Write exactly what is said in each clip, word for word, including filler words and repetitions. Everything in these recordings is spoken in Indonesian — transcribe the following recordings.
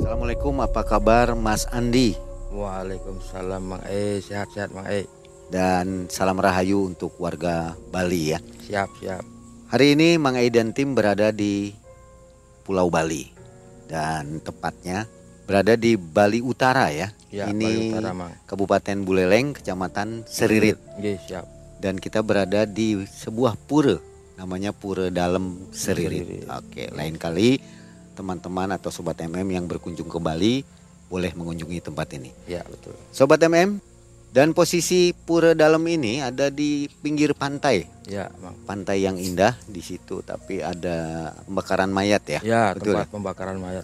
Assalamualaikum, apa kabar Mas Andi? Waalaikumsalam Mang E, sehat-sehat Mang E. Dan salam rahayu untuk warga Bali ya. Siap, siap. Hari ini Mang E dan tim berada di Pulau Bali. Dan tepatnya berada di Bali Utara ya. Ya, ini Bali Utara, Mang. Kabupaten Buleleng, Kecamatan Seririt. Oke, siap. Dan kita berada di sebuah pura, namanya Pura Dalem Seririt. Seririt. Oke, lain kali teman-teman atau Sobat M M yang berkunjung ke Bali boleh mengunjungi tempat ini. Ya, betul. Sobat M M, dan posisi Pura Dalem ini ada di pinggir pantai. Ya, Mang. Pantai yang indah di situ, tapi ada pembakaran mayat ya. Ya, betul tempat ya? pembakaran mayat.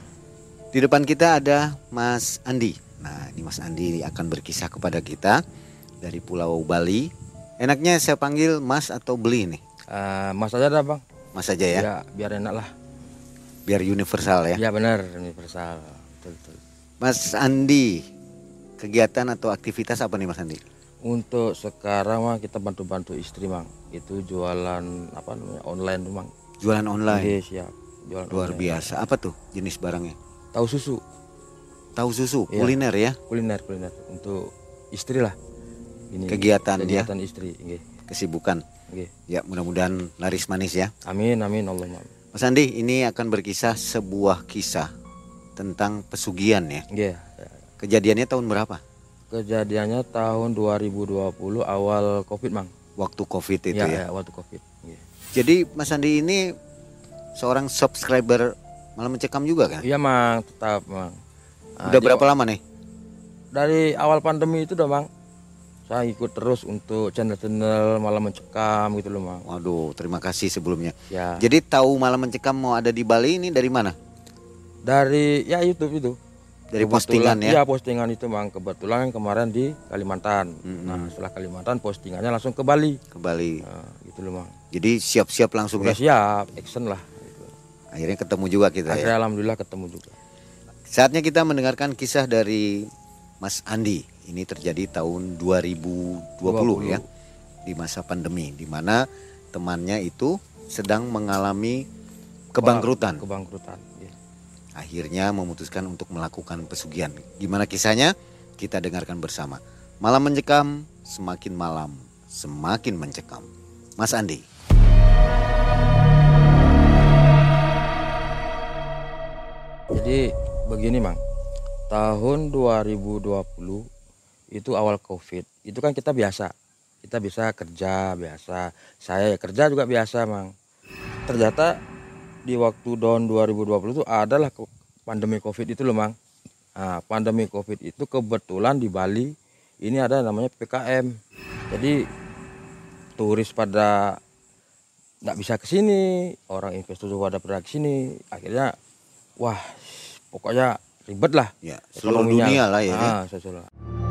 Di depan kita ada Mas Andi. Nah, ini Mas Andi akan berkisah kepada kita dari Pulau Bali. Enaknya saya panggil Mas atau Beli nih? Uh, mas aja dah, Bang. Mas aja ya? Ya, biar enak lah. Biar universal ya? Ya, benar, universal. Betul, betul. Mas Andi, kegiatan atau aktivitas apa nih Mas Andi? Untuk sekarang Mang kita bantu-bantu istri Mang. Itu jualan apa namanya? Online tuh Mang. Jualan online. Oke, siap. Jualan Luar online. biasa. Apa tuh jenis barangnya? Tahu susu. Tahu susu, Iya. kuliner ya? Kuliner, kuliner untuk istri lah. Ini Kegiatan, kegiatan ya? istri, nggih. Kesibukan. Nggih. Ya, mudah-mudahan laris manis ya. Amin, amin Allahumma. Mas Andi, ini akan berkisah sebuah kisah tentang pesugihan ya. Nggih. Kejadiannya tahun berapa? Kejadiannya tahun dua ribu dua puluh awal Covid, Mang. Waktu Covid itu Ya, ya. ya waktu Covid. Nggih. Jadi Mas Andi ini seorang subscriber Malam Mencekam juga kan? Iya, Mang, tetap, Mang. Nah, Udah di- berapa lama nih? Dari awal pandemi itu udah, Mang. Saya ikut terus untuk channel-channel Malam Mencekam gitu loh, Mang. Waduh, terima kasih sebelumnya. Ya. Jadi tahu Malam Mencekam mau ada di Bali ini dari mana? Dari ya YouTube itu. Dari Kebetulan- postingan ya? Iya, postingan itu, Mang. Kebetulan kemarin di Kalimantan. Mm-mm. Nah, setelah Kalimantan postingannya langsung ke Bali. Ke Bali. Nah, gitu loh, Mang. Jadi siap-siap langsung Udah ya. siap, action lah. Gitu. Akhirnya ketemu juga kita Akhirnya ya. alhamdulillah ketemu juga. Saatnya kita mendengarkan kisah dari Mas Andi. Ini terjadi tahun dua ribu dua puluh dua puluh. ya. Di masa pandemi, di mana temannya itu sedang mengalami kebangkrutan. Kebangkrutan. Iya. Akhirnya memutuskan untuk melakukan pesugihan. Gimana kisahnya? Kita dengarkan bersama. Malam Mencekam, semakin malam semakin mencekam. Mas Andi. Jadi begini, Mang. Tahun dua ribu dua puluh itu awal Covid. Itu kan kita biasa. Kita bisa kerja biasa. Saya ya kerja juga biasa, Mang. Ternyata di waktu tahun dua ribu dua puluh itu adalah ke- pandemi Covid itu loh, Mang. Nah, pandemi Covid itu kebetulan di Bali ini ada namanya P P K M. Jadi turis pada nggak bisa ke sini, orang investor juga pada pada ke sini. Akhirnya wah, pokoknya ribet lah. Ya, seluruh Ekonominya. dunia lah ya. Ah, seluruh.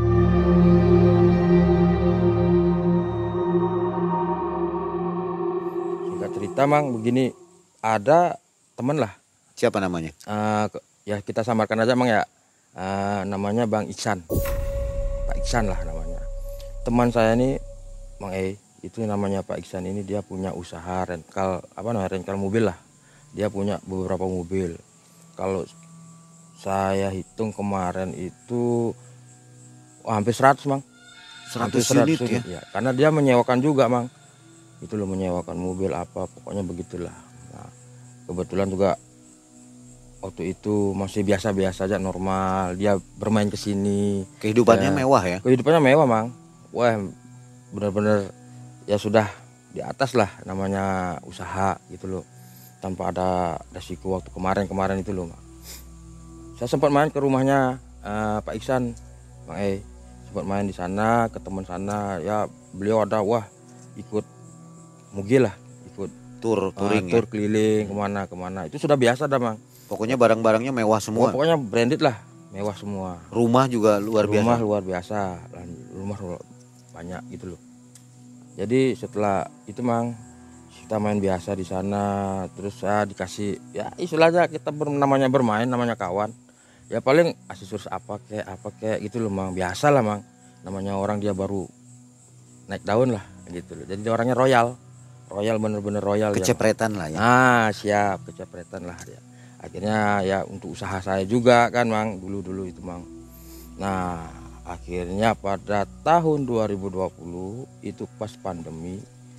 Singkat cerita, Mang, begini, ada temen lah. Siapa namanya? Ah, ke- ya kita samarkan aja, Mang, ya. Ah, namanya Bang Iksan. Pak Iksan lah namanya. Teman saya ini, Mang E, itu namanya Pak Iksan ini dia punya usaha rental, apa namanya, rental mobil lah. Dia punya beberapa mobil. Kalau saya hitung kemarin itu oh, hampir seratus, Mang. Hampir seratus unit ya. ya. Karena dia menyewakan juga, Mang. Itu loh, menyewakan mobil apa, pokoknya begitulah. Nah, kebetulan juga waktu itu masih biasa-biasa aja, normal. Dia bermain ke sini. Kehidupannya Ya. mewah ya. Kehidupannya mewah, Mang. Wah, benar-benar ya sudah di atas lah, namanya usaha gitu loh. Tanpa ada resiko waktu kemarin-kemarin itu loh, Mang. Saya sempat main ke rumahnya eh, Pak Iksan, Bang E. Sempat main di sana, ke teman sana. Ya, beliau ada, wah, ikut mugil lah, ikut Tur, eh, touring tur ya. keliling kemana-kemana. Itu sudah biasa dah, Mang. Pokoknya barang-barangnya mewah semua. Oh, pokoknya branded lah, mewah semua. Rumah juga luar Rumah biasa. luar biasa, rumah lu- banyak gitu loh. Jadi setelah itu, Mang, kita main biasa di sana, terus saya dikasih ya istilahnya kita ber, namanya bermain, namanya kawan. Ya paling aksesoris apa kayak apa kayak gitu loh, Mang. Biasa lah, Mang. Namanya orang dia baru naik daun lah gitu loh. Jadi dia orangnya royal. Royal, bener-bener royal. Kecepretan lah ya. Nah, siap, kecepretan lah dia. Akhirnya ya untuk usaha saya juga kan Mang, dulu-dulu itu Mang. Nah akhirnya pada tahun dua ribu dua puluh itu pas pandemi,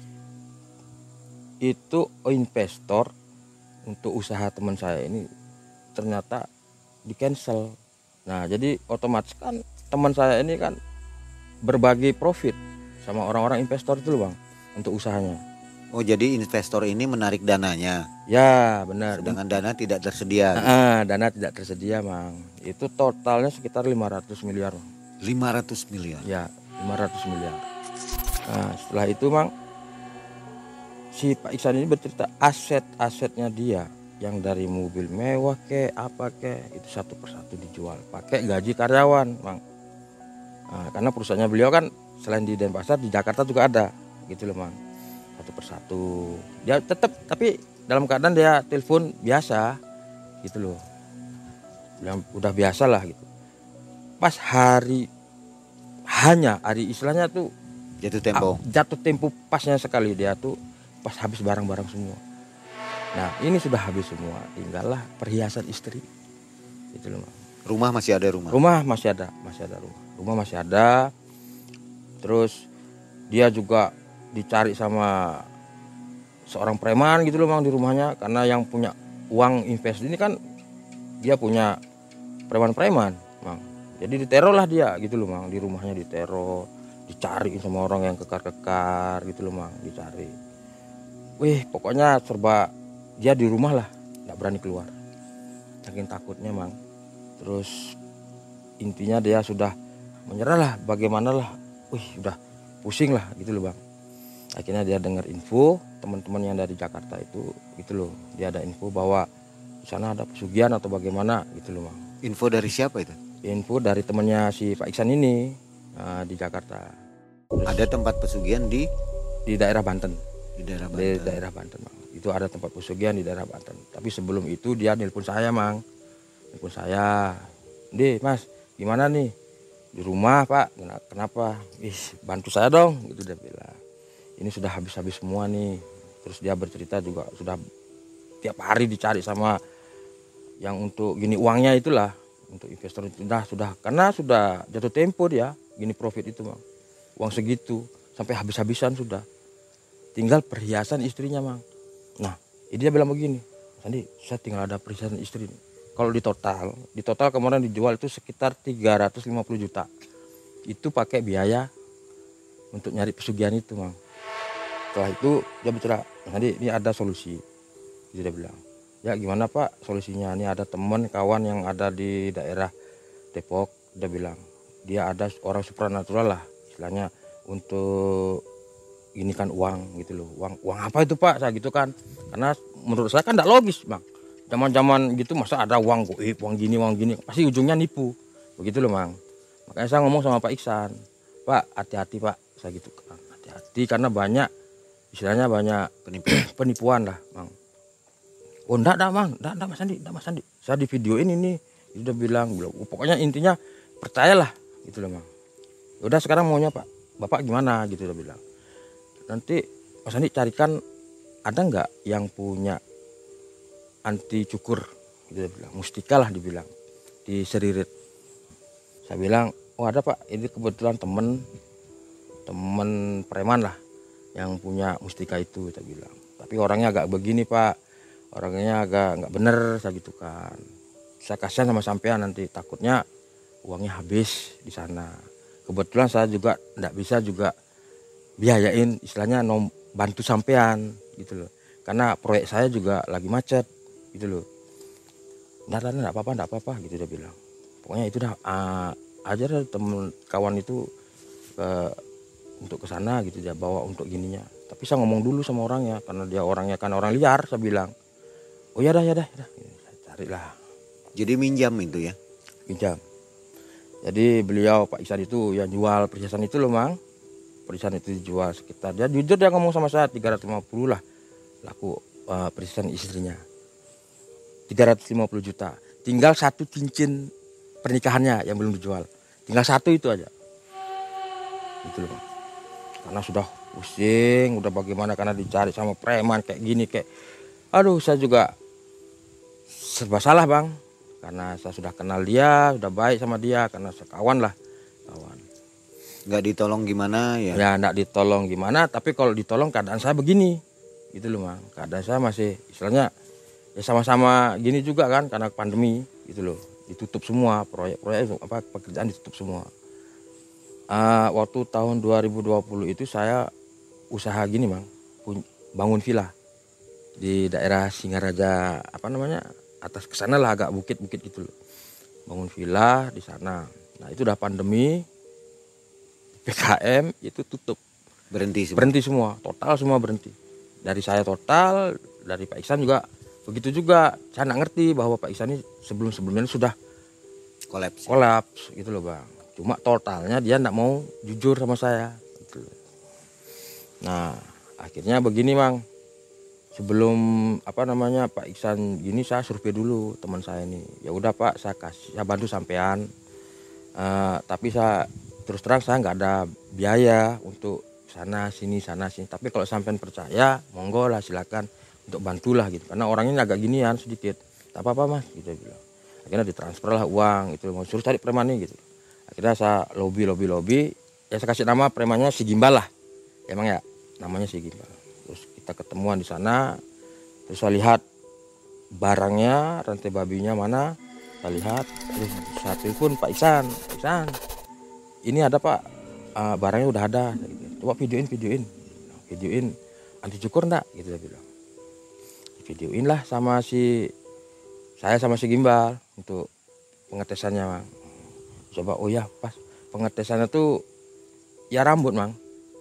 itu investor untuk usaha teman saya ini ternyata di cancel. Nah jadi otomatis kan teman saya ini kan berbagi profit sama orang-orang investor itu loh Bang, untuk usahanya. Oh, jadi investor ini menarik dananya, Ya benar. sedangkan dana tidak tersedia. Nah, dana tidak tersedia Mang. Itu totalnya sekitar lima ratus miliar Mang. lima ratus miliar. Ya lima ratus miliar. Nah setelah itu Mang, si Pak Iksan ini bercerita aset-asetnya dia yang dari mobil mewah ke apa ke itu satu persatu dijual pakai gaji karyawan Mang. Nah, karena perusahaannya beliau kan selain di Denpasar di Jakarta juga ada gitu loh Mang, satu persatu dia tetap, tapi dalam keadaan dia telepon biasa gitu loh, yang udah biasa lah gitu. Pas hari hanya hari istilahnya tuh Jatuh tempo. jatuh tempo pasnya sekali dia tuh pas habis barang-barang semua. Nah ini sudah habis semua, tinggallah perhiasan istri gitu loh Mang. Rumah masih ada rumah. Rumah masih ada, masih ada rumah. Rumah masih ada. Terus dia juga dicari sama seorang preman gitu loh Mang di rumahnya, karena yang punya uang invest ini kan dia punya preman-preman Mang. Jadi diteror lah dia gitu loh Mang, di rumahnya diteror, dicari sama orang yang kekar-kekar gitu loh Mang, dicari. Wih pokoknya serba dia di rumah lah, nggak berani keluar, saking takutnya Mang. Terus intinya dia sudah menyerah lah, bagaimana lah, wih udah pusing lah gitu loh Bang. Akhirnya dia dengar info teman-teman yang dari Jakarta itu gitu loh, dia ada info bahwa di sana ada pesugihan atau bagaimana gitu loh Bang. Info dari siapa itu? Info dari temannya si Pak Iksan ini uh, di Jakarta. Terus Ada tempat pesugihan di di daerah Banten, di daerah di Banten. daerah Banten Bang. Itu ada tempat pesugihan di daerah Banten. Tapi sebelum itu dia nelpon saya Mang, nelpon saya, "Deh Mas, gimana nih di rumah Pak? Kenapa? Ih bantu saya dong," gitu dia bilang. Ini sudah habis-habis semua nih. Terus dia bercerita juga sudah tiap hari dicari sama yang untuk gini uangnya itulah, untuk investor itu dah sudah, karena sudah jatuh tempo dia gini profit itu Mang. Uang segitu sampai habis-habisan sudah. Tinggal perhiasan istrinya Mang. Nah, dia bilang begini, "Sandi, saya tinggal ada perhiasan istri nih. Kalau di total, di total kemarin dijual itu sekitar tiga ratus lima puluh juta. Itu pakai biaya untuk nyari pesugihan itu Mang." Setelah itu dia bicara, "Nanti ini ada solusi." Itu dia bilang, "Ya gimana Pak solusinya? Ini ada teman kawan yang ada di daerah Depok." Dia bilang, dia ada orang supranatural lah istilahnya untuk ini kan uang gitu loh. Uang uang apa itu Pak? Saya gitu kan. Karena menurut saya kan tidak logis Bang. Zaman-zaman gitu masa ada uang goib, uang gini, uang gini. Pasti ujungnya nipu. Begitu loh Mang. Makanya saya ngomong sama Pak Iksan, "Pak hati-hati Pak." Saya gitu kan. Hati-hati karena banyak istilahnya banyak penipuan, penipuan lah Mang. "Oh enggak enggak Mang, enggak enggak Mas Andi, enggak Mas Andi. Saya di videoin ini." Dia udah bilang, bilang, pokoknya intinya percayalah gitu loh Mang. "Udah sekarang maunya Pak, Bapak gimana?" gitu dia bilang. "Nanti Mas Andi carikan ada nggak yang punya anti cukur," gitu dia bilang, "mustika lah," dibilang, di Seririt. Saya bilang, "Oh ada Pak, ini kebetulan temen temen preman lah yang punya mustika itu," saya bilang. "Tapi orangnya agak begini Pak, orangnya agak nggak bener," saya gitu kan. "Saya kasihan sama sampean, nanti takutnya uangnya habis di sana. Kebetulan saya juga nggak bisa juga biayain istilahnya nom, bantu sampean gitu loh. Karena proyek saya juga lagi macet gitu loh." "Nggak, nggak apa-apa, nggak apa-apa," gitu dia bilang. "Pokoknya itu dah uh, aja dah temen kawan itu ke untuk ke sana gitu dia bawa untuk gininya. Tapi saya ngomong dulu sama orangnya karena dia orangnya kan orang liar," saya bilang. "Oh ya dah ya dah, ya dah." Saya carilah. Jadi minjam itu ya? Pinjam. Jadi beliau Pak Iksan itu yang jual perhiasan itu loh Mang. Perhiasan itu dijual sekitar, dia jujur dia ngomong sama saya tiga ratus lima puluh lah laku uh, perhiasan istrinya. tiga ratus lima puluh juta. Tinggal satu cincin pernikahannya yang belum dijual. Tinggal satu itu aja. Gitu loh Bang. Karena sudah pusing, udah bagaimana karena dicari sama preman kayak gini kayak, aduh saya juga serba salah bang, karena saya sudah kenal dia, sudah baik sama dia, karena sekawan lah, kawan. Nggak ditolong gimana ya? Ya nggak ditolong gimana, tapi kalau ditolong keadaan saya begini, gitu loh bang. Keadaan saya masih istilahnya ya sama-sama gini juga kan, karena pandemi gitu loh, ditutup semua proyek-proyek apa pekerjaan ditutup semua. Uh, waktu tahun dua ribu dua puluh itu saya usaha gini bang, bangun villa di daerah Singaraja, apa namanya, atas ke sana lah, agak bukit-bukit gitu loh. Bangun villa di sana. Nah, itu udah pandemi, P K M itu tutup. Berhenti semua. Berhenti semua, total semua berhenti. Dari saya total, dari Pak Iksan juga begitu juga. Saya nggak ngerti bahwa Pak Iksan ini sebelum-sebelumnya sudah Kolaps. Kolaps gitu loh bang. Cuma totalnya dia nggak mau jujur sama saya. Gitu. Nah, akhirnya begini bang. Sebelum apa namanya Pak Iksan gini, saya survei dulu teman saya ini. Ya udah Pak, saya kasih, saya bantu sampean. Uh, tapi saya terus terang saya nggak ada biaya untuk sana sini sana sini. Tapi kalau sampean percaya, monggo lah silakan untuk bantulah gitu. Karena orangnya agak ginian sedikit. Tak apa-apa mas, gitu bilang. Akhirnya ditransfer lah uang, itu mau suruh cari preman nih gitu. Akhirnya saya lobby lobby lobby. Ya saya kasih nama premannya si Gimbal lah. Emang ya namanya si Gimbal. Terus kita ketemuan di sana, terus saya lihat barangnya, rantai babinya mana, saya lihat, terus saya telepon Pak Iksan, Pak Iksan, ini ada Pak, uh, barangnya udah ada, coba videoin, videoin, videoin, anti cukur enggak, gitu dia bilang, videoin lah sama si, saya sama si Gimbal untuk pengetesannya, Mang. Coba, oh ya pas pengetesannya tuh, ya rambut, Mang.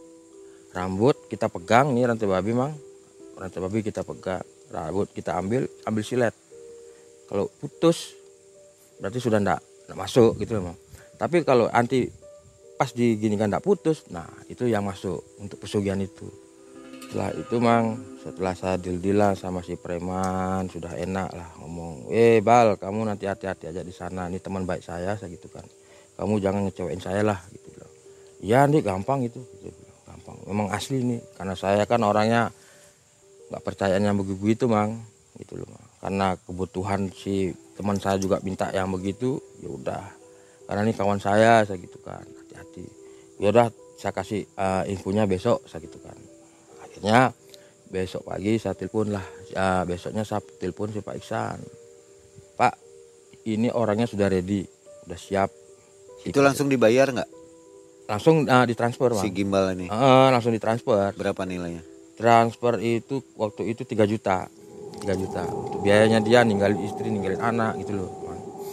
Rambut kita pegang nih rantai babi mang, rantai babi kita pegang, rambut kita ambil, ambil silet. Kalau putus berarti sudah ndak, ndak masuk gitu mang. Tapi kalau anti pas diginikan ndak putus, nah itu yang masuk untuk pesugihan itu. Setelah itu mang, setelah saya deal-dealan sama si preman, sudah enak lah ngomong, eh Bal, kamu nanti hati-hati aja di sana, ini teman baik saya, saya gitu kan. Kamu jangan ngecewain saya lah gitu. Iya nih gampang itu. Gitu. Memang asli nih, karena saya kan orangnya nggak percayanya begitu itu mang, gitu loh mang. Karena kebutuhan si teman saya juga minta yang begitu, ya udah. Karena ini kawan saya, saya gitu kan, hati-hati. Ya udah, saya kasih uh, infonya besok, saya gitu kan. Akhirnya besok pagi saya telepon lah, uh, besoknya saya telepon si Pak Iksan. Pak, ini orangnya sudah ready, udah siap. Itu langsung dibayar nggak? Langsung uh, ditransfer bang. Si Gimbal ini? Uh, langsung ditransfer. Berapa nilainya? Transfer itu waktu itu tiga juta. tiga juta. Untuk biayanya dia ninggalin istri, ninggalin anak gitu loh.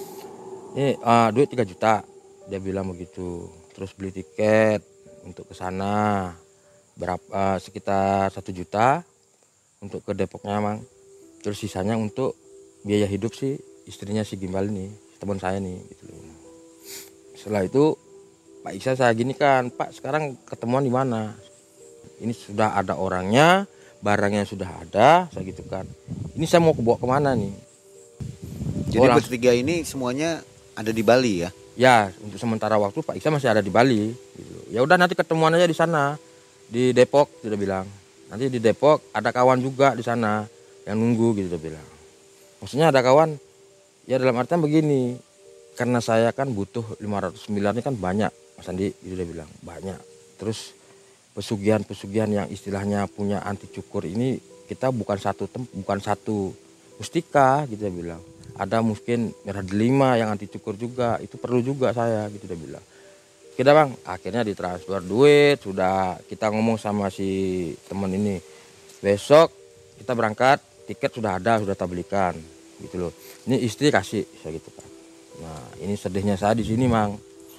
Ini uh, duit tiga juta. Dia bilang begitu. Terus beli tiket untuk ke sana. Berapa uh, sekitar satu juta untuk ke Depoknya mang. Terus sisanya untuk biaya hidup sih istrinya si Gimbal ini, teman saya nih gitu loh. Setelah itu Pak Iksan saya gini kan, Pak sekarang ketemuan di mana? Ini sudah ada orangnya, barangnya sudah ada, saya gitu kan. Ini saya mau bawa kemana nih? Jadi oh, bertiga ini semuanya ada di Bali ya? Ya, untuk sementara waktu Pak Iksan masih ada di Bali. Gitu. Ya udah nanti ketemuan aja di sana, di Depok, dia bilang. Nanti di Depok ada kawan juga di sana yang nunggu gitu dia bilang. Maksudnya ada kawan, ya dalam artian begini, karena saya kan butuh lima ratus miliar ini kan banyak. Mas Andi itu dia bilang banyak. Terus pesugihan-pesugihan yang istilahnya punya anti cukur ini kita bukan satu tem bukan satu mustika gitu dia bilang. Ada mungkin merah delima yang anti cukur juga, itu perlu juga saya gitu dia bilang. Kita bang, akhirnya ditransfer duit, sudah kita ngomong sama si teman ini. Besok kita berangkat, tiket sudah ada, sudah kita belikan gitu loh. Ini istri kasih saya gitu kan. Nah, ini sedihnya saya di sini mang.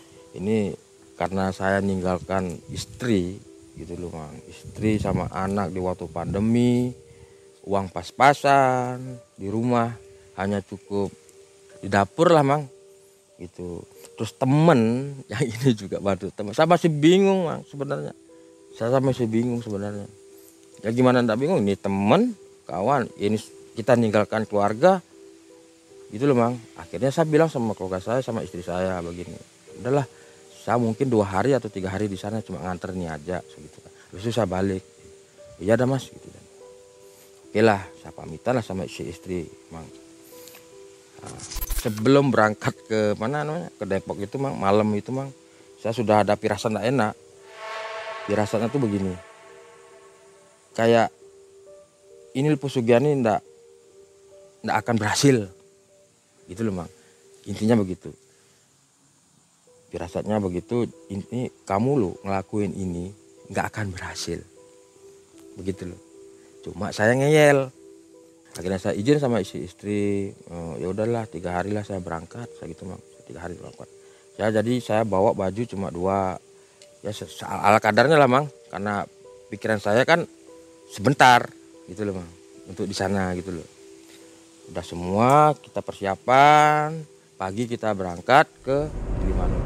Ini karena saya ninggalkan istri gitu loh mang, istri sama anak di waktu pandemi, uang pas-pasan di rumah hanya cukup di dapur lah mang gitu. Terus temen yang ini juga bantu teman, saya masih bingung mang sebenarnya, saya masih bingung sebenarnya. Ya gimana ndak bingung, ini temen kawan, ini kita ninggalkan keluarga gitu loh mang. Akhirnya saya bilang sama keluarga saya, sama istri saya begini, udahlah saya mungkin dua hari atau tiga hari di sana cuma nganter nih aja segitu kan. Habis itu saya balik. Iya dah mas gitu kan. Oke lah, saya pamitan lah sama si istri mang. Sebelum berangkat ke mana namanya ke Depok itu mang, malam itu mang, saya sudah ada firasat nggak enak. Firasatnya tuh begini, kayak ini pesugihan ini ndak ndak akan berhasil, gitu loh mang. Intinya begitu. Firasatnya begitu, ini kamu lo ngelakuin ini nggak akan berhasil, begitu loh. Cuma saya ngeyel. Akhirnya saya izin sama istri-istri, oh, ya udahlah tiga hari lah saya berangkat, saya gitu mang, tiga hari berangkat. Saya jadi saya bawa baju cuma dua, ya ala kadarnya lah mang, karena pikiran saya kan sebentar gitu loh mang, untuk di sana gitu loh. Udah semua kita persiapan, pagi kita berangkat ke Gilimanuk.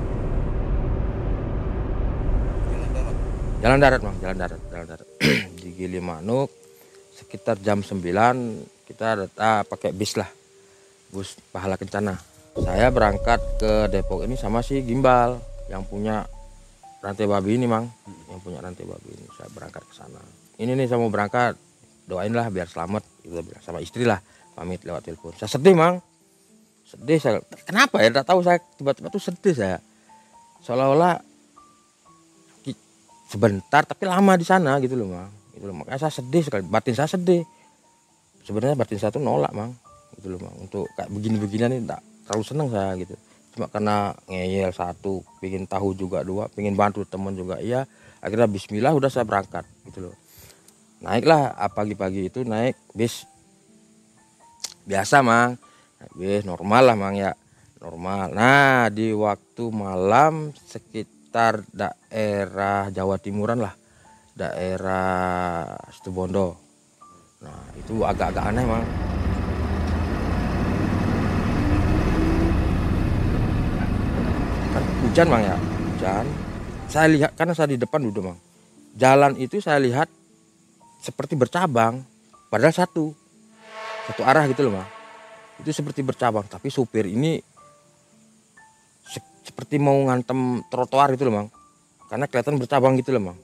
Jalan darat mang, jalan darat, jalan darat. Di Gilimanuk sekitar jam sembilan kita datang pakai bis lah, bus Pahala Kencana. Saya berangkat ke Depok ini sama si Gimbal yang punya rantai babi ini mang, yang punya rantai babi ini. Saya berangkat ke sana. Ini nih saya mau berangkat, doain lah biar selamat, gitu bilang sama istri lah, pamit lewat telepon. Saya sedih mang, sedih saya. Kenapa ya? Tidak tahu saya tiba-tiba tuh sedih saya, seolah-olah sebentar tapi lama di sana gitu loh mang. Gitu loh, makanya saya sedih sekali, batin saya sedih. Sebenarnya batin saya tuh nolak mang, gitu loh mang. Untuk kayak begini-beginian ini enggak terlalu seneng saya gitu. Cuma karena ngeyel satu, pingin tahu juga dua, pingin bantu teman juga iya. Akhirnya bismillah udah saya berangkat gitu loh. Naiklah pagi-pagi itu naik bis biasa mang, bis normal lah mang ya, normal. Nah di waktu malam sekitar daerah Jawa Timuran lah, daerah Situbondo. Nah itu agak-agak aneh mang. Kan hujan mang ya, hujan. Saya lihat karena saya di depan duduk mang. Jalan itu saya lihat seperti bercabang, padahal satu, satu arah gitu loh mang. Itu seperti bercabang, tapi supir ini se- seperti mau ngantem trotoar gitu loh mang. Karena kelihatan bercabang gitu loh mang.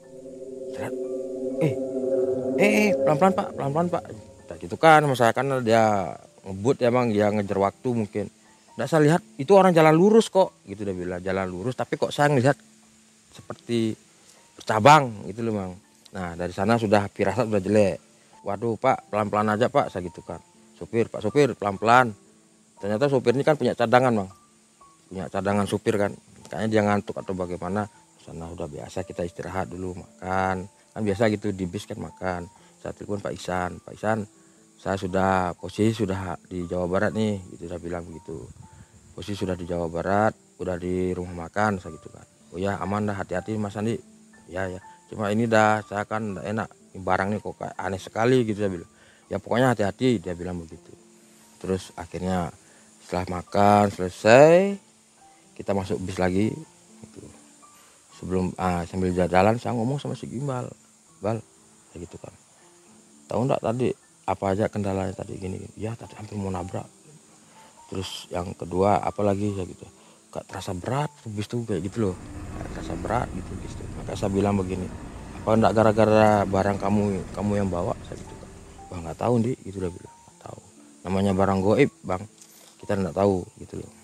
Eh, eh, pelan-pelan pak, pelan-pelan pak. Nah, gitu kan, saya kan dia ngebut ya bang, dia ngejar waktu mungkin. Nggak saya lihat itu orang jalan lurus kok, gitu dia bilang jalan lurus. Tapi kok saya ngelihat seperti bercabang gitu loh bang. Nah dari sana sudah firasat sudah jelek. Waduh pak, pelan-pelan aja pak, saya gitu kan. Supir, pak supir, pelan-pelan. Ternyata supir ini kan punya cadangan bang, punya cadangan supir kan. Kayaknya dia ngantuk atau bagaimana. Sana udah biasa kita istirahat dulu makan. Kan biasa gitu di bis kan makan. Saya telepon Pak Ihsan, Pak Ihsan saya sudah posisi sudah di Jawa Barat nih, gitu saya bilang begitu. Posisi sudah di Jawa Barat, udah di rumah makan, saya gitu kan. Oh ya aman dah, hati-hati Mas Andi. Ya ya, cuma ini dah saya kan enggak enak, barang nih kok kayak aneh sekali gitu saya bilang. Ya pokoknya hati-hati, dia bilang begitu. Terus akhirnya setelah makan selesai, kita masuk bis lagi. Gitu. Sebelum ah, sambil jalan saya ngomong sama si Gimbal, Bal, kayak gitu kan. Tahu enggak tadi apa aja kendalanya tadi gini, gini. Ya tadi hampir mau nabrak. Terus yang kedua apalagi ya gitu, gak terasa berat bis tuh kayak gitu loh, gak terasa berat gitu bis tuh. Maka saya bilang begini, apa enggak gara-gara barang kamu kamu yang bawa, saya gitu kan. Bang nggak tahu nih, gitu udah bilang nggak tahu. Namanya barang goib bang, kita nggak tahu gitu loh.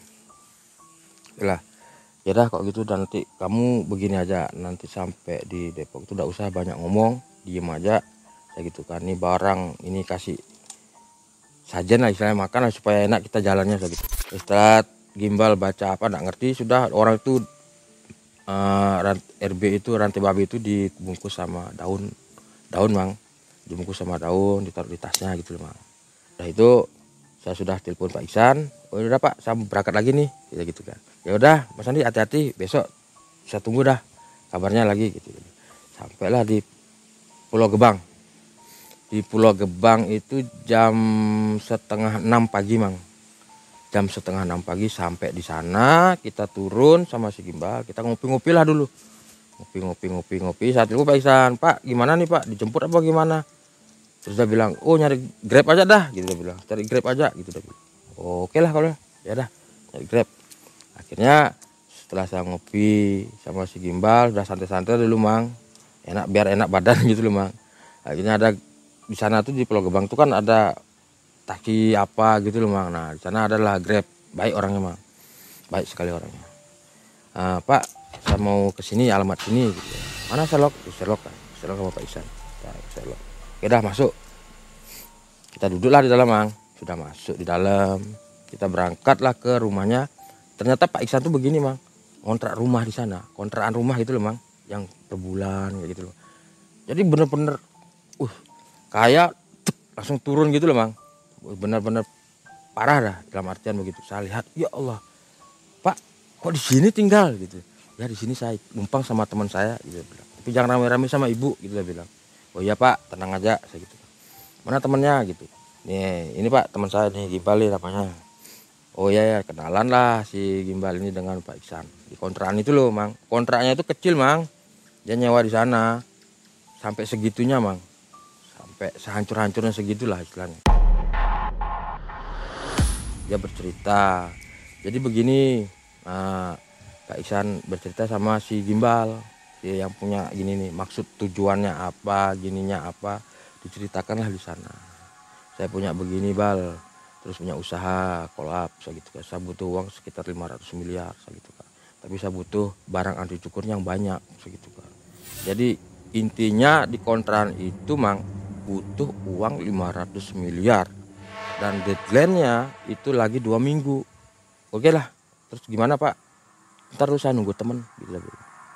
Lah ya dah kok gitu, dan nanti kamu begini aja, nanti sampai di Depok itu udah usah banyak ngomong, diem aja saya gitu kan. Ini barang ini kasih sajen lah istilahnya, makan lah supaya enak kita jalannya saya gitu. Setelah Gimbal baca apa nggak ngerti, sudah orang itu uh, R B itu rantai babi itu dibungkus sama daun daun mang, dibungkus sama daun, ditaruh di tasnya gitu loh mang. Nah itu saya sudah telepon Pak Ihsan, oh udah Pak saya berangkat lagi nih, gitu, gitu kan. Ya udah Mas Andi hati-hati, besok saya tunggu dah kabarnya lagi gitu. Sampailah di Pulau Gebang. Di Pulau Gebang itu jam setengah enam pagi mang. Jam setengah enam pagi sampai di sana, kita turun sama si Gimbal, kita ngopi-ngopi lah dulu. Ngopi-ngopi ngopi-ngopi. Saat itu Pak Ihsan, Pak gimana nih Pak, dijemput apa gimana? Terus dia bilang, oh nyari Grab aja dah, gitu dia bilang, cari Grab aja, gitu dia bilang. Oke lah kalau ya dah, cari Grab. Akhirnya setelah saya ngopi sama si Gimbal, udah santai-santai dulu mang, enak biar enak badan gitu loh mang. Akhirnya ada di sana tuh di Pulau Gebang tuh kan ada taksi apa gitu loh Mang. Nah di sana adalah Grab, baik orangnya Mang, baik sekali orangnya. Uh, Pak, saya mau ke sini, alamat sini gitu. Mana Selok? Di Selok kan, Selok sama Pak Ihsan. Nah, Selok. Oke dah, masuk. Kita duduklah di dalam Mang, sudah masuk di dalam, kita berangkatlah ke rumahnya. Ternyata Pak Ihsan tuh begini Mang, kontrak rumah di sana, kontrakan rumah gitu loh Mang, yang per bulan kayak gitu loh. Jadi bener-bener, uh, kayak tuk, langsung turun gitu loh Mang, bener-bener parah dah dalam artian begitu. Saya lihat, ya Allah, Pak, kok di sini tinggal gitu? Ya di sini saya numpang sama teman saya, gitu bilang. Tapi jangan rame-rame sama ibu, gitu dia bilang. Oh iya Pak, tenang aja, saya gitu. Mana temannya gitu? Nih, ini Pak teman saya nih, Gimbal nih namanya. Oh iya ya, kenalan lah si Gimbal ini dengan Pak Ihsan di kontrakan itu loh Mang. Kontraknya itu kecil Mang, dia nyewa di sana sampai segitunya Mang, sampai sehancur-hancurnya segitulah istilahnya. Dia bercerita, jadi begini, nah, Pak Ihsan bercerita sama si Gimbal, si yang punya gini nih, maksud tujuannya apa, gininya apa, diceritakanlah di sana. Saya punya begini Bal, terus punya usaha kolaps gitu kan. Saya butuh uang sekitar lima ratus miliar gitu kan. Tapi saya butuh barang anti cukur yang banyak segitu kan. Jadi intinya di kontrakan itu Mang butuh uang lima ratus miliar dan deadline-nya itu lagi dua minggu. Oke lah, terus gimana Pak? Ntar lu saya nunggu temen gitu lah.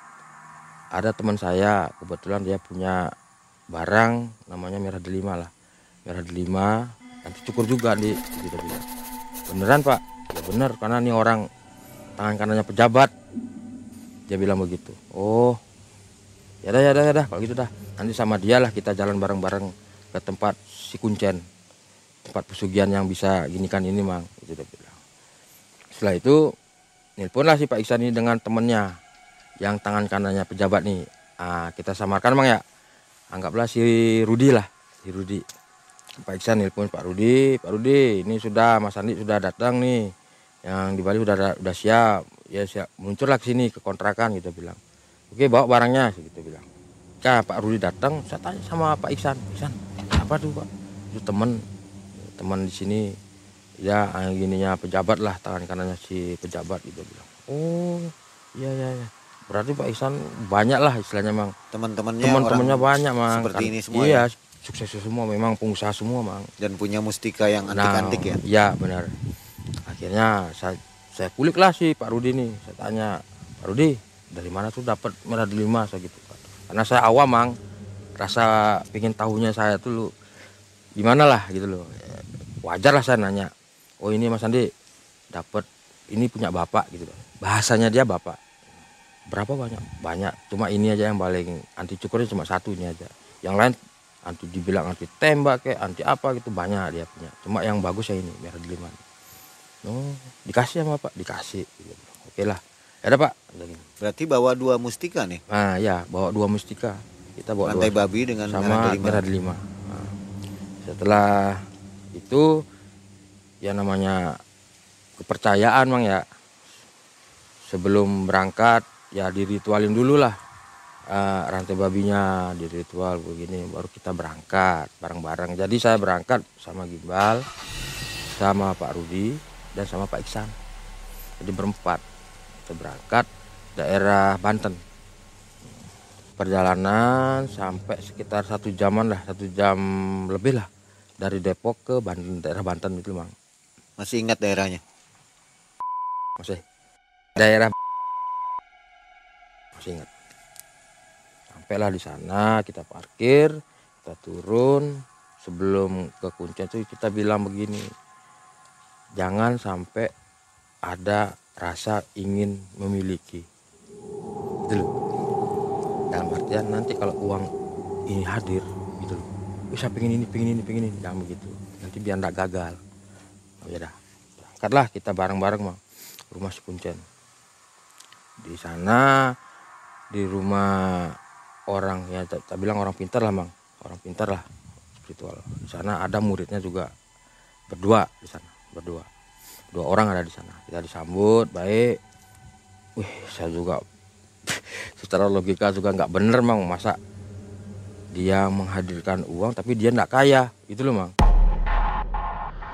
Ada teman saya kebetulan dia punya barang namanya merah delima lah, merah delima nanti cukur juga di gitu bilang. Beneran Pak? Ya bener, karena ini orang tangan kanannya pejabat, dia bilang begitu. Oh ya dah ya dah ya dah kalau gitu dah, nanti sama dia lah kita jalan bareng-bareng ke tempat si Kuncen, tempat pesugihan yang bisa ginikan ini Mang, itu dia bilang. Setelah itu nelponlah si Pak Ihsan ini dengan temennya yang tangan kanannya pejabat nih. Ah, kita samarkan Mang ya, anggaplah si Rudi lah, si Rudi. Pak Ihsan nelpon Pak Rudi, Pak Rudi ini sudah Mas Andi sudah datang nih, yang di Bali udah udah siap, ya siap muncullah ke sini ke kontrakan gitu bilang. Oke bawa barangnya gitu bilang. Nah Pak Rudi datang, saya tanya sama Pak Ihsan, Ihsan apa tuh Pak? Itu teman teman di sini, ya gininya pejabat lah, tangan kanannya si pejabat gitu bilang. Oh iya iya iya. Berarti Pak Ihsan banyak lah istilahnya Mang. Teman-temannya Teman-temannya banyak Mang. seperti Kan, ini semua iya, ya? sukses semua, memang pengusaha semua Mang. Dan punya mustika yang antik-antik ya? Nah, iya benar. Akhirnya saya saya kulik lah si Pak Rudi nih. Saya tanya, Pak Rudi dari mana tuh dapat merah delima saya gitu. Karena saya awam Mang, rasa pengen tahunya saya tuh lu gimana lah gitu loh. Wajar lah saya nanya. Oh ini Mas Andi dapat ini punya bapak gitu. Bahasanya dia bapak. Berapa banyak? Banyak. Cuma ini aja yang paling anti cukurnya cuma satu ini aja. Yang lain anti dibilang anti tembak kayak anti apa gitu banyak dia punya. Cuma yang bagus ya ini merah delima. Oh dikasih sama Pak, dikasih. Gitu. Oke lah. Ya ada Pak. Berarti bawa dua mustika nih? Nah ya bawa dua mustika. Kita bawa rantai dua, babi dengan sama merah delima. merah delima. Nah, setelah itu ya namanya kepercayaan Mang ya. Sebelum berangkat ya diritualin dulu lah. Uh, rantai babinya di ritual begini baru kita berangkat bareng-bareng. Jadi saya berangkat sama Gimbal, sama Pak Rudi dan sama Pak Ihsan. Jadi berempat kita berangkat daerah Banten. Perjalanan sampai sekitar satu jaman lah, satu jam lebih lah dari Depok ke Banten, daerah Banten itu Mang. Masih ingat daerahnya? Masih. Daerah masih ingat. Sampailah di sana, kita parkir, kita turun. Sebelum ke Kuncen itu kita bilang begini, jangan sampai ada rasa ingin memiliki. Gitu loh. Dalam artian nanti kalau uang ini hadir, gitu loh. Bisa pengen ini, pengen ini, pengen ini, jangan begitu. Nanti biar enggak gagal. Oh ya dah, berangkatlah kita bareng-bareng Mang, rumah si Kuncen. Di sana, di rumah orang ya tak bilang orang pintar lah Mang, orang pintar lah spiritual. Di sana ada muridnya juga berdua di sana, berdua, dua orang ada di sana. Kita disambut baik. Wih, saya juga secara logika juga nggak bener Mang, masa dia menghadirkan uang tapi dia nggak kaya, itu loh Mang.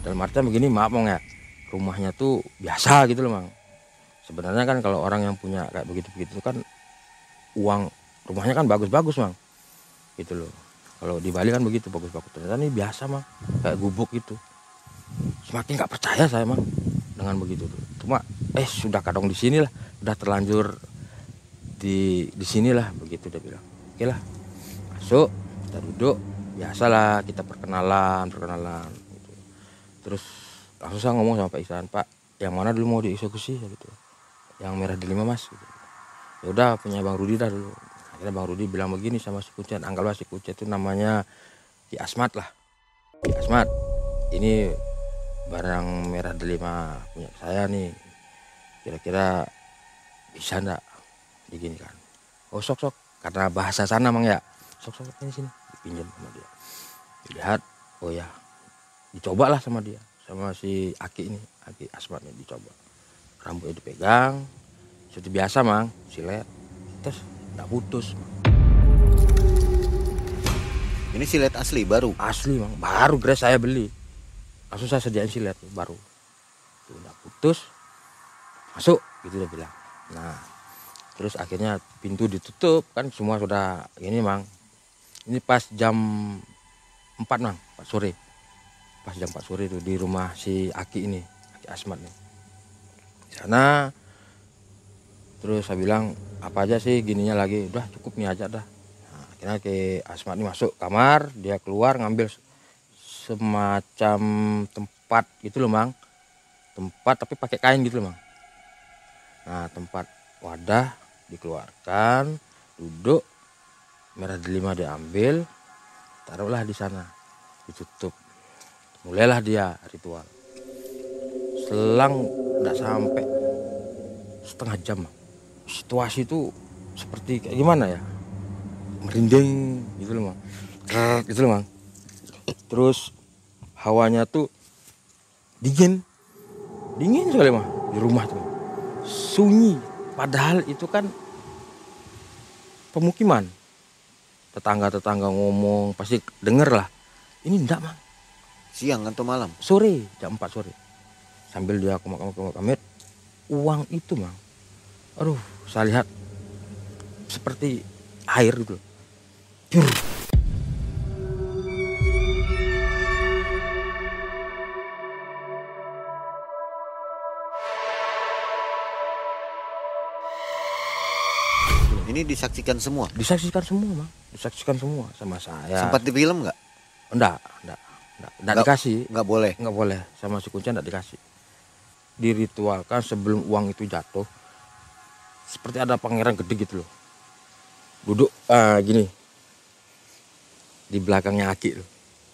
Dalam artian begini, maaf Mang ya, rumahnya tuh biasa gitu loh Mang. Sebenarnya kan kalau orang yang punya kayak begitu-begitu kan uang rumahnya kan bagus-bagus Mang, gitu loh. Kalau di Bali kan begitu bagus-bagus, ternyata ini biasa Mang, kayak gubuk gitu. Semakin nggak percaya saya Mang dengan begitu tuh. Cuma eh sudah kadang di sini lah, udah terlanjur di di sinilah begitu dia bilang. Oke lah, masuk, kita duduk, biasalah kita perkenalan, perkenalan. Gitu. Terus langsung saya ngomong sama Pak Ihsan, Pak, yang mana dulu mau dieksekusi gitu, yang merah delima Mas. Gitu. Ya udah punya Bang Rudi dah dulu. Akhirnya Bang Rudi bilang begini sama si Kuncen, anggaplah si Kuncen itu namanya Ki Asmat lah. Ki Asmat, ini barang merah delima punya saya nih, kira-kira bisa ndak diginikan? Oh sok sok, karena bahasa sana Mang ya, sok sok ini sini, dipinjam sama dia. Dilihat, oh ya, dicoba lah sama dia, sama si Aki ini, Aki Asmat ini dicoba. Rambutnya dipegang, seperti biasa Mang, silet, terus nggak putus. Ini silet asli baru? Asli Mang, baru Grace saya beli. Langsung saya sediain silet baru. Tuh udah putus, masuk gitu dia bilang. Nah, terus akhirnya pintu ditutup kan semua sudah ini Mang. Ini pas jam empat Mang, empat sore. Pas jam empat sore itu di rumah si Aki ini, Aki Asmat nih. Di sana terus saya bilang apa aja sih gininya lagi, udah cukup nih aja dah. Nah, akhirnya ke Asmat ini masuk kamar, dia keluar ngambil semacam tempat gitu loh Mang, tempat tapi pakai kain gitu loh Mang. Nah tempat wadah dikeluarkan, duduk, merah delima diambil, taruhlah di sana, ditutup, mulailah dia ritual. Selang tidak sampai setengah jam, situasi itu seperti kayak gimana ya, merinding gitu loh Mang, gitu loh Mang. Terus hawanya tuh dingin, dingin sekali mah di rumah tuh, sunyi. Padahal itu kan pemukiman, tetangga-tetangga ngomong pasti denger lah. Ini enggak Mang. Siang atau malam? Sore, jam empat sore. Sambil dia kemak-kemak uang itu Mang. Aduh, saya lihat seperti air gitu. Pur. Ini disaksikan semua? Disaksikan semua Mang, disaksikan semua sama saya. Sempat di film nggak? Enggak, enggak, enggak, enggak dikasih. Nggak boleh? Nggak boleh, sama si Kuncen enggak dikasih. Diritualkan sebelum uang itu jatuh, seperti ada pangeran gede gitu loh. Duduk uh, gini, di belakangnya Aki loh.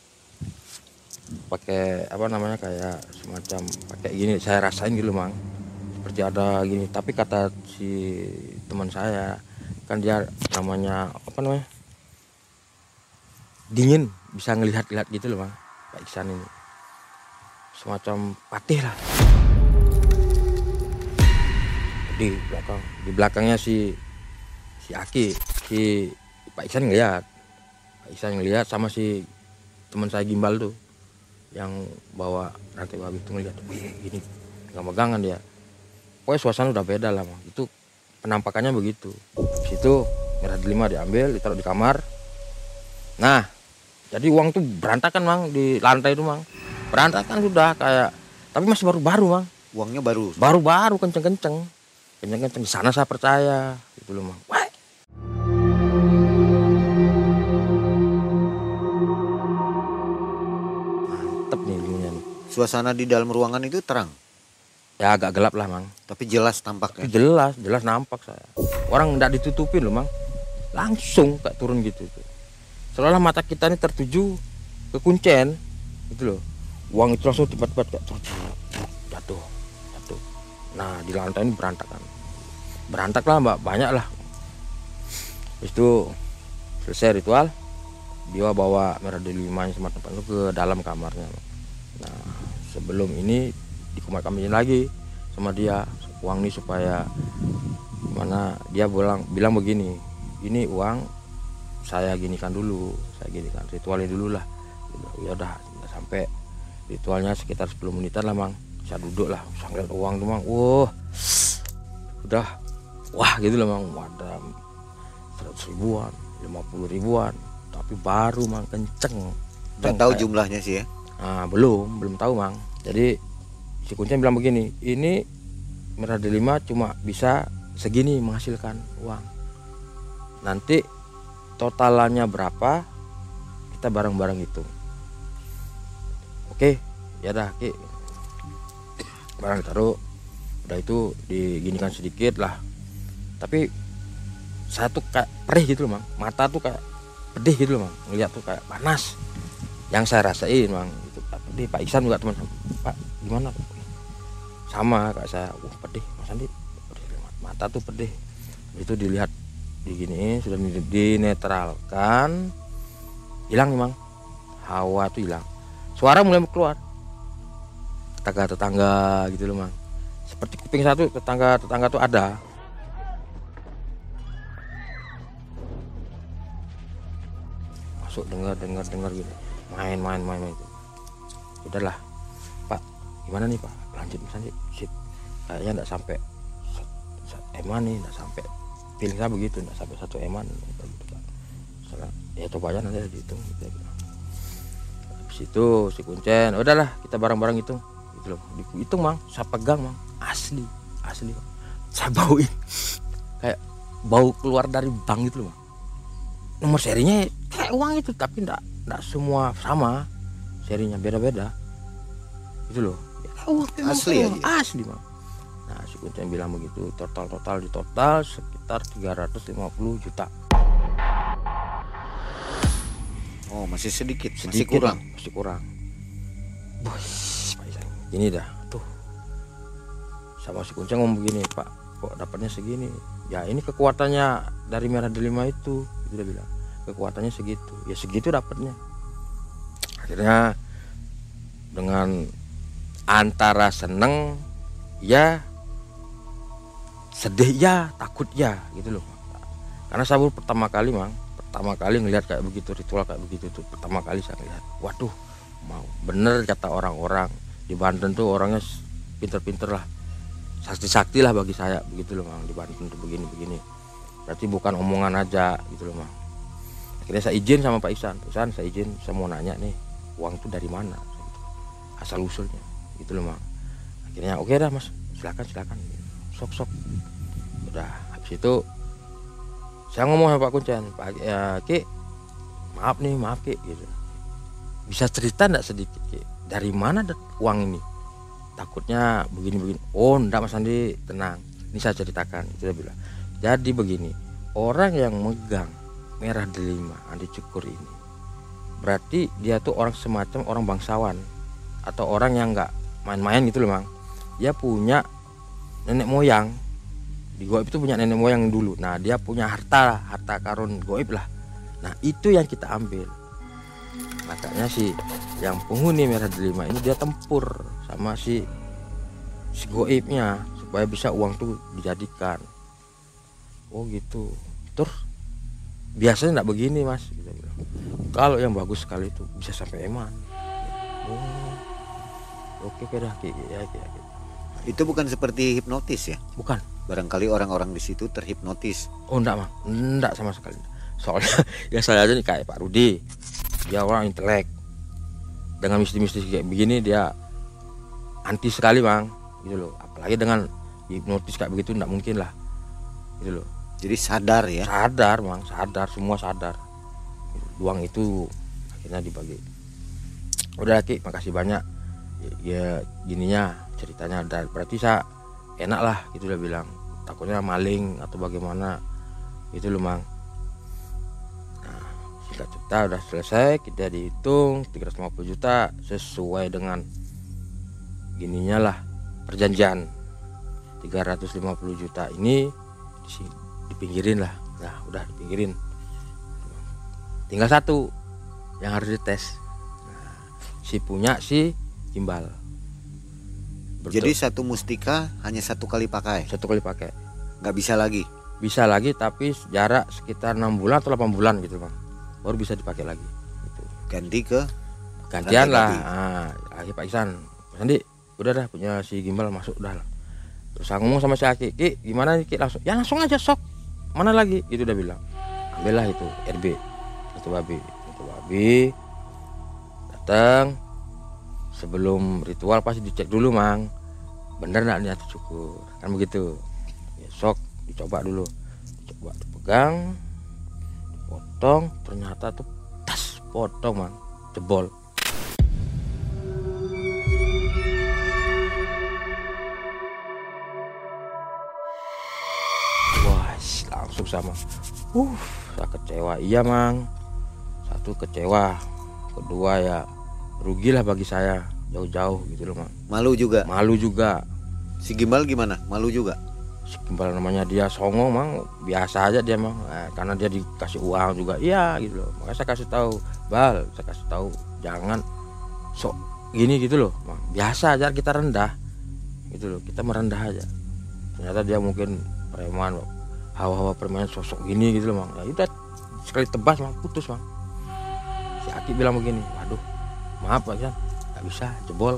Pakai apa namanya kayak semacam pakai gini, saya rasain gitu Mang. Seperti ada gini, tapi kata si teman saya, kan dia namanya apa namanya dingin, bisa ngelihat-lihat gitu loh Mang, Pak Ihsan ini semacam patih lah di belakang, di belakangnya si si Aki, si Pak Ihsan ngelihat, Pak Ihsan ngelihat sama si teman saya gimbal tuh yang bawa rantai babi itu ngelihat, wih gini nggak megangan dia. Pokoknya suasana udah beda lah Mang. Itu penampakannya begitu. Habis itu merah delima diambil, ditaruh di kamar. Nah, jadi uang tuh berantakan Mang di lantai itu Mang. Berantakan sudah kayak, tapi masih baru-baru Mang. Uangnya baru? Baru-baru, kenceng-kenceng. Kenceng-kenceng, di sana saya percaya. Gitu loh Mang. Wah. Mantep nih ilmunya nih. Suasana di dalam ruangan itu terang? Ya agak gelap lah Mang. Tapi jelas tampaknya? Jelas, jelas nampak saya. Orang enggak ditutupin loh Mang. Langsung kayak turun gitu. Seolah mata kita ini tertuju ke Kuncen. Gitu loh. Uang itu langsung tiba-tiba kayak jatuh. Jatuh. Nah di lantai ini berantakan. Berantak lah Mbak, banyak lah. Habis itu selesai ritual. Dia bawa merah delimanya sama tempat itu ke dalam kamarnya. Nah sebelum ini dikumat-kumatin lagi sama dia uang ini supaya mana dia bilang bilang begini, ini uang saya ginikan dulu, saya ginikan ritualnya dulu lah. Ya udah sampai ritualnya sekitar sepuluh menitan lah mang. Saya duduk lah, saya ngeliat uang tuh mang, wah udah wah gitu lah mang, ada seratus ribuan, lima puluh ribuan, tapi baru mang, kenceng. Nggak tahu jumlahnya sih ya? Nah, belum belum tahu mang. Jadi si Kuncen bilang begini, ini Merah Delima cuma bisa segini menghasilkan uang, nanti totalannya berapa kita bareng-bareng hitung. Oke ya dah Ki, barang taruh, udah itu diginikan sedikit lah, tapi saya tuh kayak perih gitu loh mang, mata tuh kayak pedih gitu loh mang, ngeliat tuh kayak panas. Yang saya rasain mang itu pedih. Pak Iksan juga teman, Pak gimana Pak? Sama kayak saya, wah pedih Mas Andi, pedih, mata tuh pedih. Itu dilihat diginiin, sudah dinetralkan, hilang nih mang, hawa tuh hilang, suara mulai keluar, tetangga-tetangga gitu loh mang, seperti kuping satu tetangga-tetangga tuh ada. Masuk dengar dengar dengar gitu, main main main main. Udahlah Pak, gimana nih Pak, lanjut misalnya sip, kayaknya nggak sampai eman nih, nggak sampai, feeling saya begitu, nggak sampai satu eman gitu, Pak. Soalnya, ya coba aja nanti dihitung gitu. Habis itu si Kuncen, udahlah kita bareng-bareng hitung gitu loh, dihitung mang, saya pegang mang, asli asli mang. Saya bauin kayak bau keluar dari bank gitu loh mang. Nomor serinya kayak uang itu, tapi enggak enggak semua sama, serinya beda-beda gitu loh ya, uang asli aja. Asli mang. Nah si Kuncen bilang begitu, total-total di total sekitar tiga ratus lima puluh juta. Oh masih sedikit, sedikit masih kurang mang, masih kurang. Bos ini dah tuh, sama si Kuncen ngomong begini, Pak kok dapatnya segini? Ya ini kekuatannya dari Merah Delima itu, dia bilang kekuatannya segitu, ya segitu dapatnya. Akhirnya dengan antara seneng ya sedih ya takut ya gitu loh, karena saya baru pertama kali mang, pertama kali ngelihat kayak begitu, ritual kayak begitu tuh pertama kali saya lihat. Waduh, mau bener kata orang-orang di Banten tuh orangnya pinter-pinter lah, sakti-sakti lah bagi saya begitu loh mang, di Banten tuh begini-begini, berarti bukan omongan aja gitu loh mang. Akhirnya saya izin sama Pak Iksan, Pak Iksan saya izin, saya mau nanya nih uang tuh dari mana, asal usulnya gitu loh mang. Akhirnya oke dah mas, silakan silakan, sok sok. Udah habis itu saya ngomong sama Pak Kuncen, Pak ya, Ki maaf nih maaf Ki gitu, bisa cerita enggak sedikit Ki, dari mana uang ini, takutnya begini-begini. Oh enggak Mas Andi, tenang, ini saya ceritakan. Itu dia bilang, jadi begini, orang yang megang Merah Delima Andi Cukur ini berarti dia tuh orang semacam orang bangsawan atau orang yang enggak main-main gitu loh mang. Dia punya nenek moyang di goib itu, punya nenek moyang dulu. Nah dia punya harta, harta karun goib lah. Nah itu yang kita ambil. Makanya si yang penghuni Merah Delima ini dia tempur sama si si goibnya supaya bisa uang tuh dijadikan. Oh gitu. Terus biasanya enggak begini mas, kita bilang. Kalau yang bagus sekali itu bisa sampai eman. Oh, oke oke dah, ya, ya, ya. Itu bukan seperti hipnotis ya? Bukan. Barangkali orang-orang di situ terhipnotis. Oh enggak mang, enggak sama sekali. Soalnya ya saya aja nih kayak Pak Rudi, dia orang intelek. Dengan mistis-mistis kayak begini dia anti sekali mang, gitu loh. Apalagi dengan hipnotis kayak begitu enggak mungkin lah, gitu loh. Jadi sadar ya? Sadar mang, sadar, semua sadar. Uang itu akhirnya dibagi. Udah Ki, makasih banyak. Ya gininya ceritanya, dan berarti saya enak lah gitu udah bilang, takutnya maling atau bagaimana gitu loh mang. Nah singkat cerita udah selesai, kita dihitung tiga ratus lima puluh juta sesuai dengan gininya lah perjanjian. Tiga ratus lima puluh juta ini dipinggirin lah. Nah udah dipinggirin, tinggal satu yang harus dites. Nah, si punya si Kimbal. Betul. Jadi satu mustika hanya satu kali pakai? Satu kali pakai, nggak bisa lagi? Bisa lagi tapi jarak sekitar enam bulan atau delapan bulan gitu bang, baru bisa dipakai lagi gitu. Ganti ke gantian lah. ganti. Nah, lagi Pak Iksan, Mas Andi udah dah punya si gimbal masuk dah lah. Terus saya ngomong sama si Aki, Ki gimana nih Ki, langsung ya langsung aja sok, mana lagi itu udah bilang, ambillah itu R B satu babi, satu babi datang. Sebelum ritual pasti dicek dulu mang, bener nggak niat cukur kan begitu. Besok dicoba dulu, dicoba dipegang, dipotong, ternyata tuh tas potong mang, jebol. Wah langsung sama, uh saya kecewa iya mang, satu kecewa, kedua ya rugilah bagi saya jauh-jauh gitu loh mang. Malu juga. Malu juga. Si gimbal gimana? Malu juga. Si gimbal namanya dia songong mang, biasa aja dia mang, nah, karena dia dikasih uang juga iya gitu loh. Makanya saya kasih tahu Bal, saya kasih tahu jangan sok gini gitu loh mang. Biasa aja kita rendah gitu loh, kita merendah aja. Ternyata dia mungkin preman, hawa-hawa preman sosok gini gitu loh mang. Ya udah sekali tebas mang, putus mang. Si Aki bilang begini, waduh maaf Pak Jan, nggak bisa, jebol.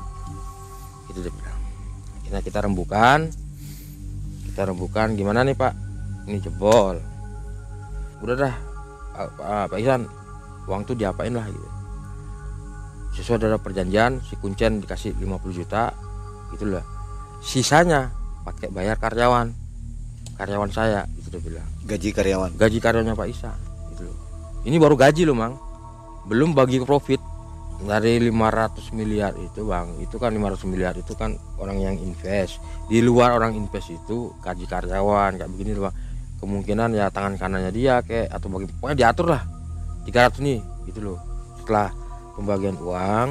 Itu dia bilang. Akhirnya kita rembukan, kita rembukan gimana nih Pak? Ini jebol. Udah dah, Pak, Pak Isan, uang tuh diapain lah gitu. Sesuai dengan perjanjian, si Kuncen dikasih lima puluh juta, gitulah. Sisanya pakai bayar karyawan, karyawan saya, itu dia bilang. Gaji karyawan. Gaji karyawannya Pak Isan, gitu loh. Ini baru gaji loh mang, belum bagi profit. Dari lima ratus miliar itu bang, itu kan lima ratus miliar itu kan orang yang invest. Di luar orang invest itu gaji karyawan kayak begini loh bang. Kemungkinan ya tangan kanannya dia kayak atau bagi, pokoknya diatur lah tiga ratus nih gitu loh. Setelah pembagian uang,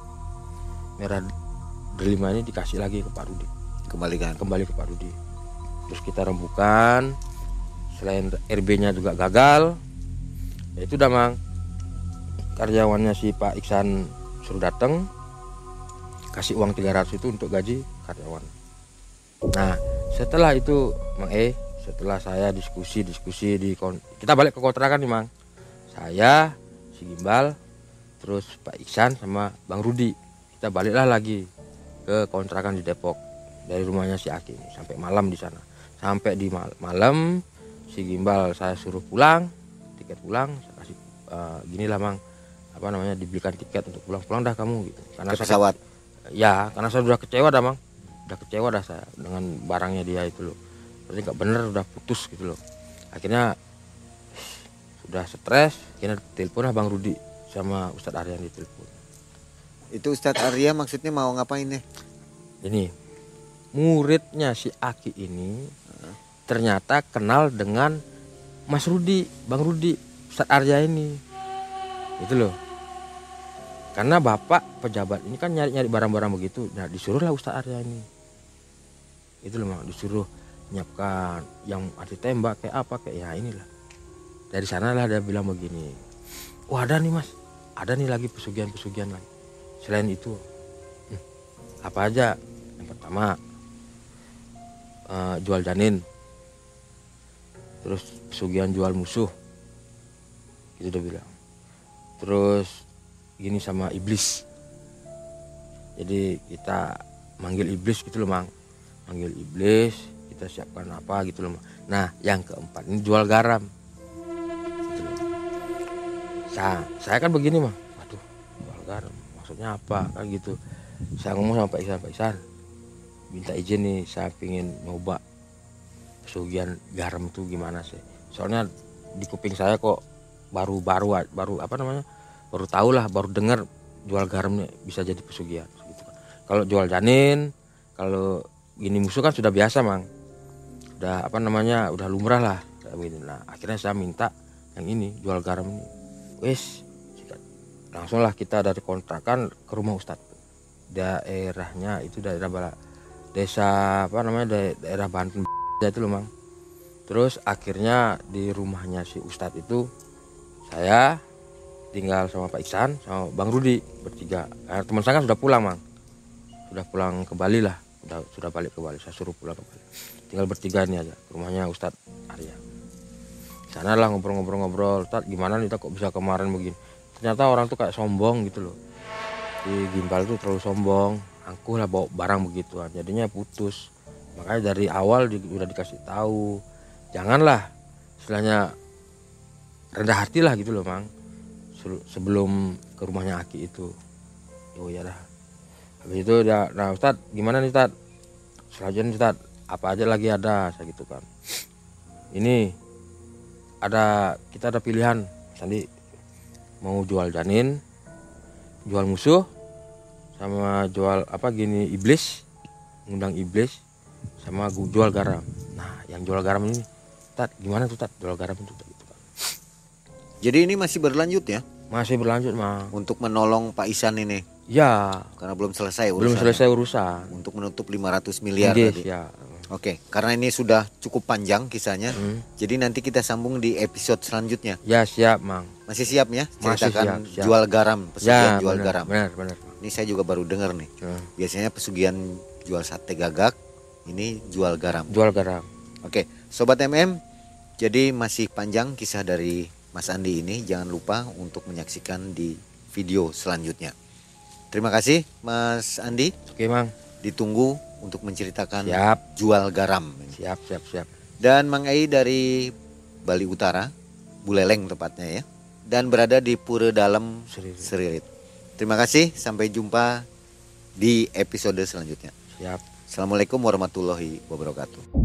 merah delima ini dikasih lagi ke Pak Rudi, Kembalikan. kembali ke Pak Rudi. Terus kita rembukan, selain R B nya juga gagal, ya itu udah mang. Karyawannya si Pak Iksan suruh datang, kasih uang tiga ratus itu untuk gaji karyawan. Nah setelah itu Mang E, setelah saya diskusi-diskusi di kita balik ke kontrakan nih Mang, saya si Gimbal terus Pak Iksan sama Bang Rudi, kita baliklah lagi ke kontrakan di Depok dari rumahnya si Aki sampai malam di sana. Sampai di mal malam si Gimbal saya suruh pulang, tiket pulang, saya kasih uh, ginilah Mang, apa namanya, dibelikan tiket untuk pulang-pulang dah kamu gitu. Karena Ke saya, pesawat. ya karena saya udah kecewa dah mang, udah kecewa dah saya dengan barangnya dia itu loh. Berarti nggak bener, udah putus gitu loh. Akhirnya sudah stres, akhirnya telepon lah Bang Rudi sama Ustadz Arya di telepon. Itu Ustadz Arya maksudnya mau ngapain nih? Ini muridnya si Aki ini ternyata kenal dengan Mas Rudi, Bang Rudi, Ustadz Arya ini, itu loh. Karena bapak pejabat ini kan nyari-nyari barang-barang begitu, nah disuruhlah Ustadz Arya ini, itu loh, disuruh nyiapkan yang arti tembak kayak apa kayak ya inilah. Dari sanalah dia bilang begini, wah ada nih mas, ada nih lagi pesugihan-pesugihan lagi. Selain itu, hmm, apa aja? Yang pertama uh, jual janin, terus pesugihan jual musuh, itu udah bilang. Terus gini sama iblis, jadi kita manggil iblis gitu loh mang, manggil iblis, kita siapkan apa gitu loh mang. Nah yang keempat ini jual garam gitu loh. Saya, saya kan begini mang, waduh jual garam maksudnya apa kan gitu. Saya ngomong sama Pak Isan, Pak Isan minta izin nih, saya pingin nyoba pesugihan garam tuh gimana sih, soalnya di kuping saya kok baru-baru baru apa namanya baru tahu lah, baru dengar jual garamnya bisa jadi pesugihan gitu. Kalau jual janin, kalau gini musuh kan sudah biasa mang, udah apa namanya udah lumrah lah gitu. Nah akhirnya saya minta yang ini jual garam ini, wes langsung lah kita dari kontrakan ke rumah Ustadz. Daerahnya itu daerah bala, desa apa namanya daerah Banten itu loh mang. Terus akhirnya di rumahnya si Ustadz itu saya tinggal sama Pak Iksan sama Bang Rudi bertiga. Nah, teman saya kan sudah pulang mang, sudah pulang ke Bali lah, sudah sudah balik ke Bali. Saya suruh pulang ke Bali, tinggal bertiga ini aja ke rumahnya Ustadz Arya. Sana lah ngobrol-ngobrol-ngobrol, Ustadz gimana nih kok bisa kemarin begini. Ternyata orang tuh kayak sombong gitu loh, si gimbal itu terlalu sombong, angkuh lah bawa barang begituan, jadinya putus. Makanya dari awal di, udah dikasih tahu, janganlah istilahnya rendah hati lah gitu loh Mang, sebelum ke rumahnya Aki itu. Oh ya dah. Habis itu ya, nah Ustadz gimana nih Ustadz? Selanjutnya Ustadz, apa aja lagi ada, saya gitu kan. Ini ada, kita ada pilihan, tadi mau jual janin, jual musuh, sama jual apa gini iblis, ngundang iblis, sama jual garam. Nah yang jual garam ini, Tat, gimana tuh Tat jual garam itu? Gitu kan. Jadi ini masih berlanjut ya? Masih berlanjut Mang. Untuk menolong Pak Ihsan ini? Ya. Karena belum selesai urusan. Belum selesai urusan. Untuk menutup lima ratus miliar Inggris, tadi. ya. Oke, karena ini sudah cukup panjang kisahnya. Hmm. Jadi nanti kita sambung di episode selanjutnya. Ya siap Mang. Masih siap ya? Masih Ceritakan siap, siap. jual garam, pesugihan Ya, jual bener, garam. Benar, benar. Ini saya juga baru dengar nih. Hmm. Biasanya pesugihan jual sate gagak, ini jual garam. Jual garam. Oke, Sobat M M, jadi masih panjang kisah dari Mas Andi ini. Jangan lupa untuk menyaksikan di video selanjutnya. Terima kasih Mas Andi. Oke Mang. Ditunggu untuk menceritakan Siap. jual garam. Siap, siap, siap. Dan Mang Ei dari Bali Utara, Buleleng tepatnya ya. Dan berada di Pura Dalam Seririt. Seririt. Terima kasih, sampai jumpa di episode selanjutnya. Siap. Assalamualaikum warahmatullahi wabarakatuh.